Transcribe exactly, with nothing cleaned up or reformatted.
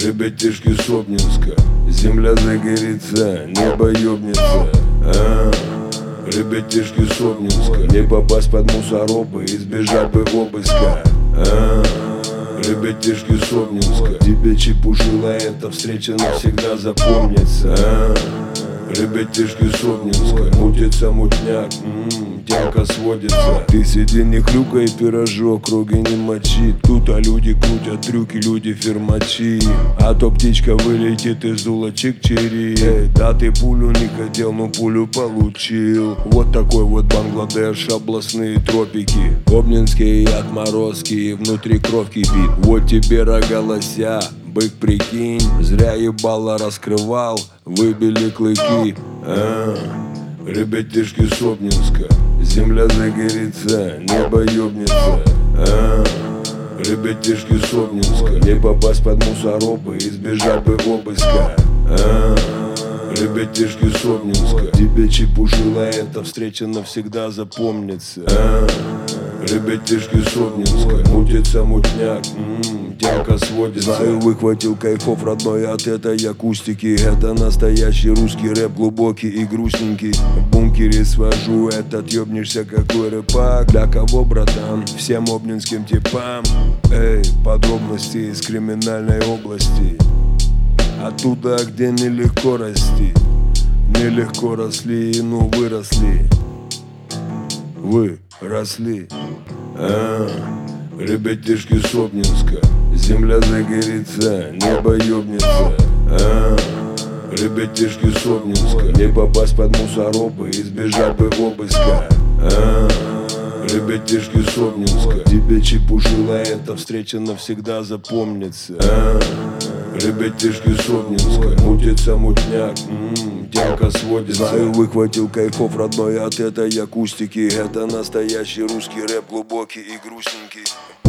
Ребятишки с Обнинска, земля загорится, небо ёбнется. а? Ребятишки с Обнинска, не попасть под мусоробы, избежать бы обыска. а? Ребятишки с Обнинска, тебе чепушила эта встреча навсегда запомнится. а? Ребятишки с Обнинска, мутится мутняк, м-м, тянка сводится. Ты сиди, не хрюкай, пирожок, круги не мочи. Тут а люди крутят трюки, люди фермачи. А то птичка вылетит из ула чик-чири. Да ты пулю не хотел, но пулю получил. Вот такой вот Бангладеш, областные тропики. Обнинские отморозки, внутри кровь кипит. Вот тебе рога лося, бык, прикинь, зря ебало раскрывал, выбили клыки. а? Ребятишки с Обнинска, земля загорится, небо ёбнется. а? Ребятишки с Обнинска, не попасть под мусоробы, избежать бы обыска. а? Ребятишки с Обнинска, тебе чепушила эта встреча навсегда запомнится. а? Ребятишки с Обнинска, мутится мутняк, м-м, тянка сводится. Знаю, выхватил кайфов родной от этой акустики. Это настоящий русский рэп, глубокий и грустненький. В бункере свожу этот, ёбнешься какой рэпак. Для кого, братан? Всем обнинским типам. Эй, подробности из криминальной области. Оттуда, где нелегко расти. Нелегко росли, ну выросли. Вы росли. а? Ребятишки с Обнинска, земля загорится, небо ёбнется. а? Ребятишки с Обнинска, не попасть под мусоробы, избежать бы обыска. а? Ребятишки с Обнинска, тебе чепушила эта встреча навсегда запомнится. а? Ребятишки с Обнинска, мутится мутняк, м-м, тянка сводится. Знаю, выхватил кайфов родной от этой акустики. Это настоящий русский рэп, глубокий и грустненький.